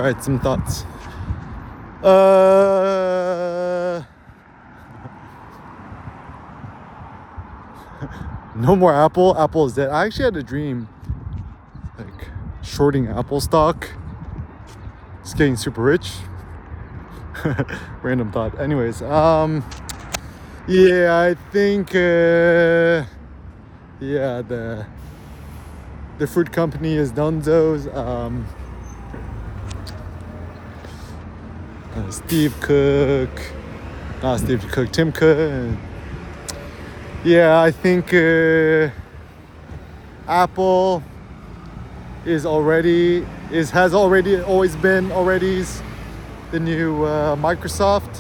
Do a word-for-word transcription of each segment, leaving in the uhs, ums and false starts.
All right, some thoughts. Uh, no more Apple. Apple is dead. I actually had a dream, like shorting Apple stock, just getting super rich. Random thought. Anyways, um, yeah, I think, uh, yeah, the the fruit company is Dunzo's. Um, uh, Steve Cook, not Steve Cook, Tim Cook. Yeah, I think uh, Apple is already is has already always been already the new uh, Microsoft.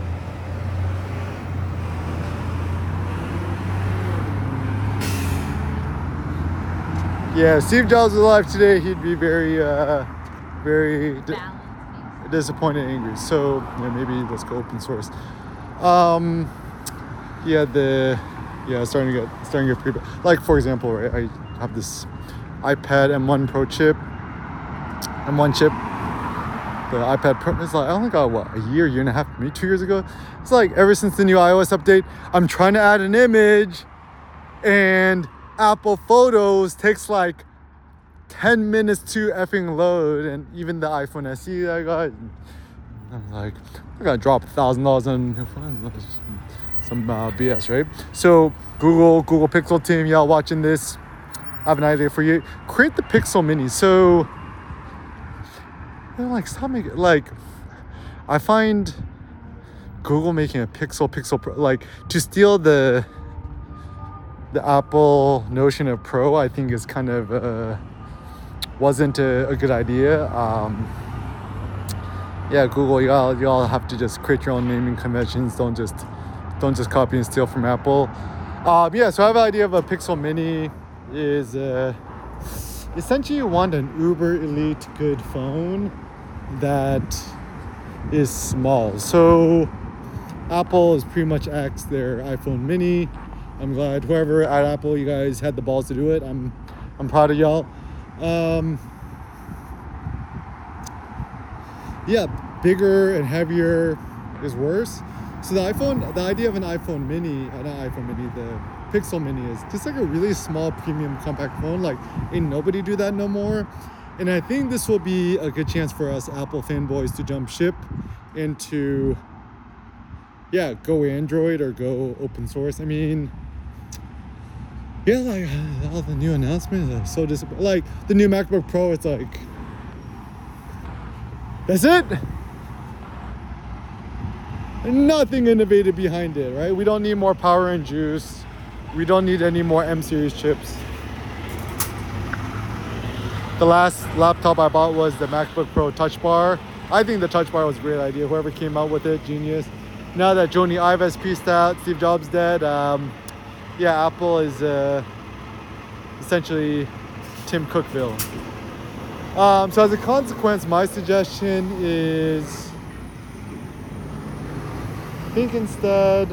Yeah, Steve Jobs was alive today, he'd be very, uh, very di- disappointed and angry. So yeah, maybe let's go open source. Um, yeah, the yeah starting to get starting to get pretty bad. Like for example, right? I have this iPad M one Pro chip, M one chip. The iPad Pro is like I only got what a year, year and a half, maybe two years ago. It's like ever since the new iOS update, I'm trying to add an image, and Apple Photos takes like ten minutes to effing load, and even the iPhone S E I got, I'm like, I gotta drop a thousand dollars on some uh, B S, right? So Google, Google Pixel team, y'all watching this, I have an idea for you. Create the Pixel Mini. So, you know, like, stop making, like, I find Google making a Pixel, Pixel Pro, like, to steal the the Apple notion of Pro, I think is kind of uh, wasn't a, a good idea. Um, yeah, Google, y'all y'all have to just create your own naming conventions. Don't just don't just copy and steal from Apple. Um, yeah, so I have an idea of a Pixel Mini. Is uh, essentially you want an uber elite good phone that is small. So Apple has pretty much axed their iPhone Mini. I'm glad whoever at Apple, you guys had the balls to do it. I'm I'm proud of y'all. Um, yeah, bigger and heavier is worse. So the iPhone, the idea of an iPhone Mini, uh, not iPhone Mini, the Pixel Mini is just like a really small premium compact phone. Like ain't nobody do that no more. And I think this will be a good chance for us Apple fanboys to jump ship into, yeah, go Android or go open source. I mean, yeah, like all the new announcements are so disappointing. Like the new MacBook Pro, it's like, that's it. Nothing innovative behind it, right? We don't need more power and juice. We don't need any more M series chips. The last laptop I bought was the MacBook Pro Touch Bar. I think the Touch Bar was a great idea. Whoever came out with it, genius. Now that Jony Ive pieced out, Steve Jobs dead, um, yeah, Apple is uh, essentially Tim Cookville. Um, so as a consequence, my suggestion is think instead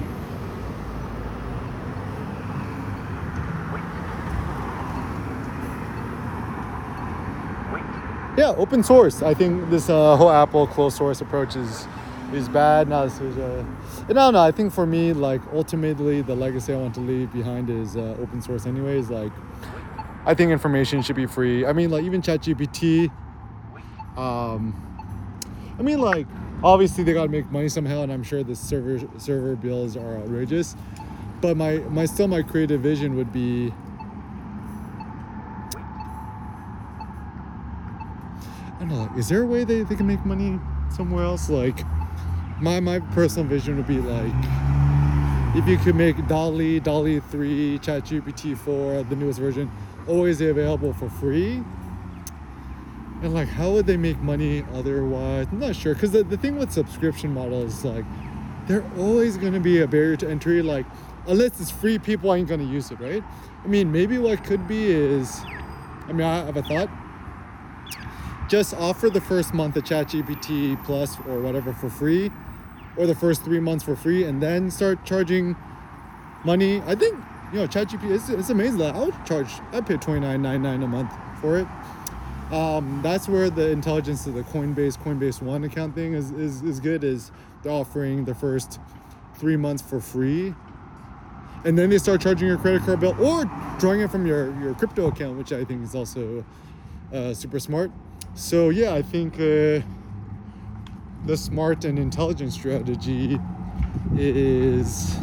yeah, open source. I think this uh, whole Apple closed source approach is is bad. Now this is uh, I don't know. I think for me, like ultimately, the legacy I want to leave behind is uh, open source. Anyways, like I think information should be free. I mean, like even ChatGPT. Um, I mean, like obviously they gotta make money somehow, and I'm sure the server server bills are outrageous. But my my still my creative vision would be. I don't know, like, is there a way they, they can make money somewhere else? Like, my my personal vision would be like, if you could make DALL-E, DALL-E three, ChatGPT four, the newest version, always available for free. And like, how would they make money otherwise? I'm not sure, because the, the thing with subscription models is like, they're always going to be a barrier to entry. Like, unless it's free, people ain't going to use it, right? I mean, maybe what could be is, I mean, I have a thought. Just offer the first month of ChatGPT Plus or whatever for free, or the first three months for free, and then start charging money. I think, you know, ChatGPT, it's, it's amazing. I would charge, I'd pay twenty-nine ninety-nine a month for it. Um, that's where the intelligence of the Coinbase, Coinbase One account thing is, is, is good, is they're offering the first three months for free. And then they start charging your credit card bill or drawing it from your, your crypto account, which I think is also uh, super smart. So yeah, I think uh, the smart and intelligent strategy is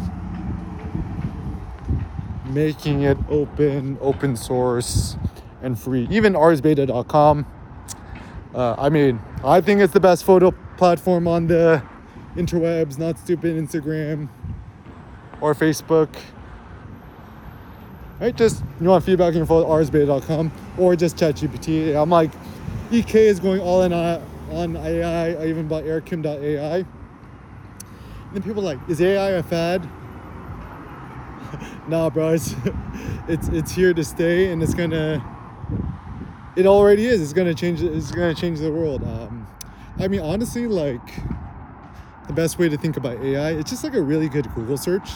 making it open, open source, and free. Even ars beta dot com. Uh, I mean, I think it's the best photo platform on the interwebs, not stupid Instagram or Facebook. Right? Just, you want feedback, info at ars beta dot com or just ChatGPT. I'm like, E K is going all in on A I. I even bought air kim dot A I. And then people are like, is A I a fad? Nah, bro, it's, it's it's here to stay, and it's gonna. It already is. It's gonna change. It's gonna change the world. Um, I mean, honestly, like the best way to think about A I, it's just like a really good Google search,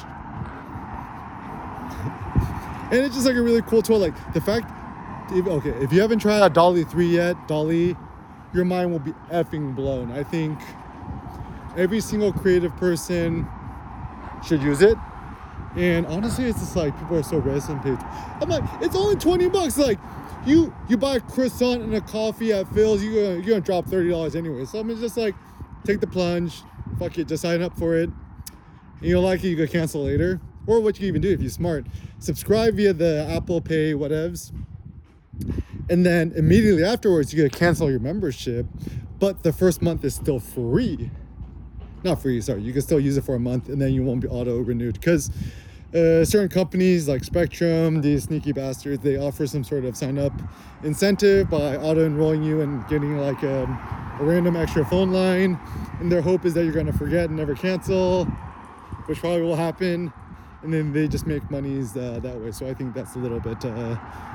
and it's just like a really cool tool. Like the fact, if, okay, if you haven't tried out DALL-E three yet, DALL-E, your mind will be effing blown. I think every single creative person should use it. And honestly, it's just like people are so reticent. I'm like, it's only twenty bucks. Like, you you buy a croissant and a coffee at Phil's, you're gonna, you're gonna drop thirty dollars anyway. So I'm just like, take the plunge, fuck it, just sign up for it. And you don't like it, you can cancel later. Or what you can even do if you're smart, subscribe via the Apple Pay whatevs. And then immediately afterwards, you're gonna cancel your membership, but the first month is still free. Not free, sorry. You can still use it for a month, and then you won't be auto-renewed. Because uh, certain companies like Spectrum, these sneaky bastards, they offer some sort of sign-up incentive by auto-enrolling you and getting like a, a random extra phone line. And their hope is that you're going to forget and never cancel, which probably will happen. And then they just make monies uh, that way. So I think that's a little bit uh,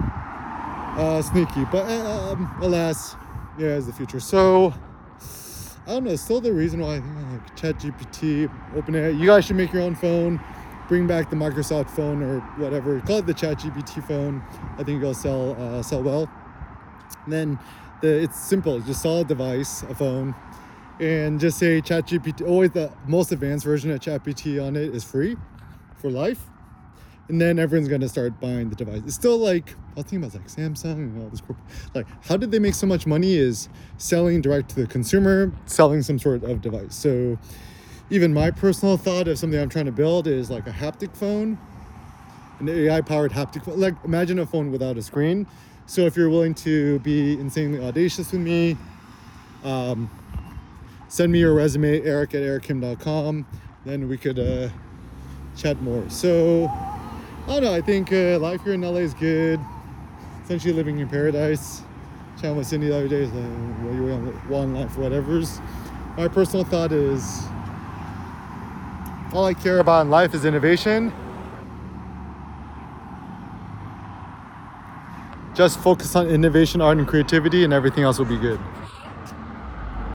uh, sneaky. But uh, um, alas, yeah, is the future. So I don't know, still the reason why I think like ChatGPT, OpenAI, you guys should make your own phone, bring back the Microsoft phone or whatever, call it the ChatGPT phone. I think it'll sell uh, sell well. And then the, it's simple, just sell a device, a phone, and just say ChatGPT, always the most advanced version of ChatGPT on it is free for life. And then everyone's gonna start buying the device. It's still like, I was thinking about like Samsung and all this corp. Like, how did they make so much money is selling direct to the consumer, selling some sort of device. So even my personal thought of something I'm trying to build is like a haptic phone, an A I-powered haptic phone. Like, imagine a phone without a screen. So if you're willing to be insanely audacious with me, um, send me your resume, eric at eric kim dot com. Then we could uh, chat more. So I don't know, I think uh, life here in L A is good. Essentially living in paradise. Chatting with Cindy the other day, is like, well, you're on one life, whatever's. My personal thought is, all I care about in life is innovation. Just focus on innovation, art, and creativity, and everything else will be good.